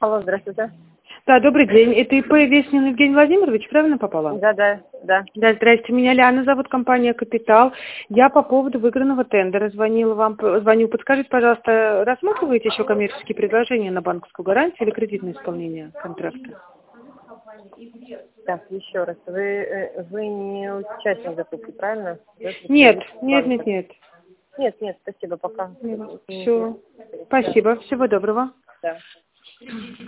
Алло, здравствуйте. Да, добрый день. Это ИП Веснин Евгений Владимирович, правильно попала? Да. Да, здрасте. Меня Ляна зовут, компания «Капитал». Я по поводу выигранного тендера звоню. Подскажите, пожалуйста, рассматриваете еще коммерческие предложения на банковскую гарантию или кредитное исполнение контракта? Так, еще раз. Вы не участник закупки, правильно? Нет. Нет, спасибо, пока. Все. Спасибо. Всего доброго. Да.